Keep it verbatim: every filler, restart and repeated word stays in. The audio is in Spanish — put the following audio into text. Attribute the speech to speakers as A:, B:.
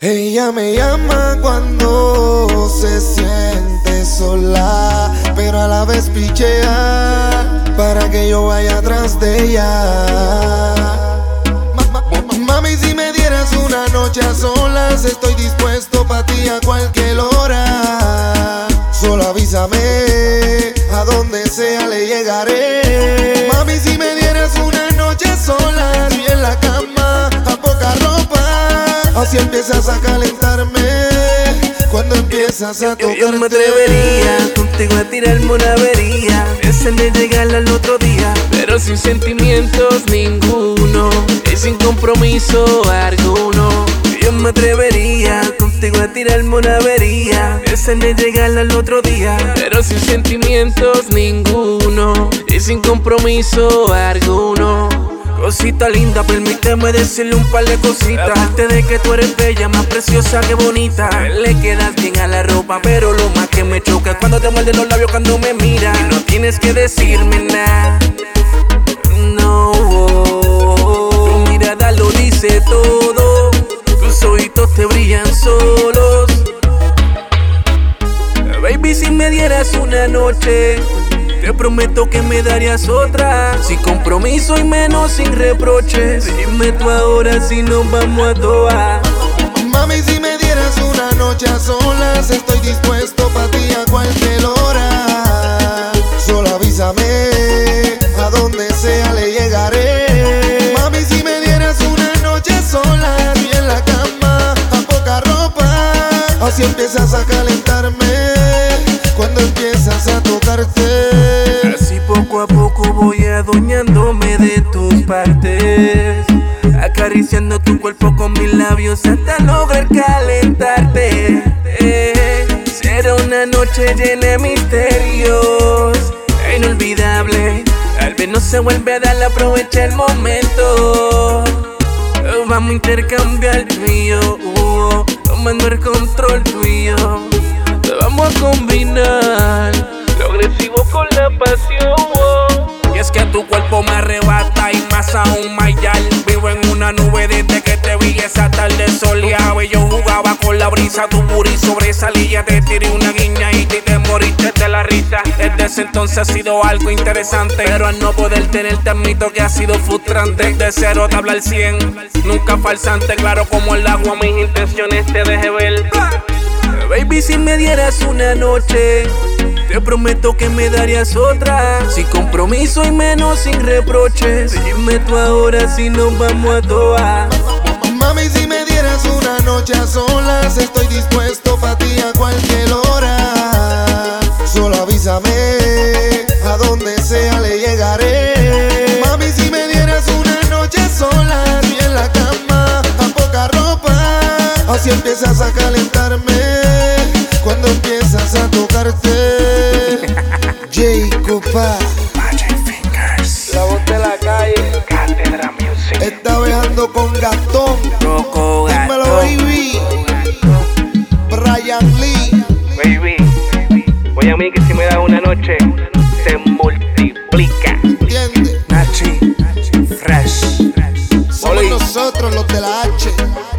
A: Ella me llama cuando se siente sola, pero a la vez pichea para que yo vaya atrás de ella. Mami, si me dieras una noche a solas, estoy dispuesto pa' ti a cualquier hora. Solo avísame, a donde sea le llegaré. Mami, si me dieras una noche a solas y en la cama a poca ropa, así empiezas a calentarme cuando empiezas a tocarte.
B: Yo, yo me atrevería contigo a tirarme una avería, ese de llegar al otro día, pero sin sentimientos ninguno y sin compromiso alguno. Yo me atrevería contigo a tirarme una avería, ese de llegar al otro día, pero sin sentimientos ninguno y sin compromiso alguno. Cosita linda, permíteme decirle un par de cositas. Aparte de que tú eres bella, más preciosa que bonita, le quedas bien a la ropa, pero lo más que me choca es cuando te muerden los labios cuando me miras. Y no tienes que decirme nada, no. Tu mirada lo dice todo, tus ojitos te brillan solos. Baby, si me dieras una noche, te prometo que me darías otra, sin compromiso y menos sin reproches. Dime tú ahora si nos vamos a toa.
A: Mami, si me dieras una noche a solas, estoy dispuesto pa' ti a cualquier hora. Solo avísame, a donde sea le llegaré. Mami, si me dieras una noche a solas y en la cama a poca ropa, así empiezas a calentarme cuando empiezas a tocarte.
B: Así poco a poco voy adueñándome de tus partes, acariciando tu cuerpo con mis labios hasta lograr calentarte. eh, Será una noche llena de misterios e inolvidable. Tal vez no se vuelve a dar, aprovecha el momento. Vamos a intercambiar tú y yo, uh, tomando el control tú y yo. Vamos a combinar lo agresivo con la pasión, oh. Y es que tu cuerpo me arrebata y más aún mayal. Vivo en una nube desde que te vi esa tarde soleada. Y yo jugaba con la brisa, tu booty sobresalía. Te tiré una guiña y te moriste de la risa. Desde ese entonces ha sido algo interesante, pero al no poder tenerte admito que ha sido frustrante. De cero tabla al cien, nunca falsante. Claro como el agua mis intenciones te dejé ver. Baby, si me dieras una noche, te prometo que me darías otra, sin compromiso y menos sin reproches. Dime tú ahora si nos vamos a toa.
A: Mami, si me dieras una noche a solas, estoy dispuesto pa' ti a cualquier hora. Solo avísame, a donde sea le llegaré. Mami, si me dieras una noche a solas y en la cama a poca ropa, así empiezas a calentarme cuando empiezas a tocarte. Jacopa,
B: Magic Fingers,
C: La voz de la calle,
B: Cátedra Music,
A: está viajando con Gastón.
B: Coco
A: Dímelo,
B: Gato,
A: baby. Brian Lee.
C: baby. Oye a mí que si me da una noche, se multiplica.
A: ¿Entiendes?
B: Nachi, Fresh,
A: Somos nosotros los de la H.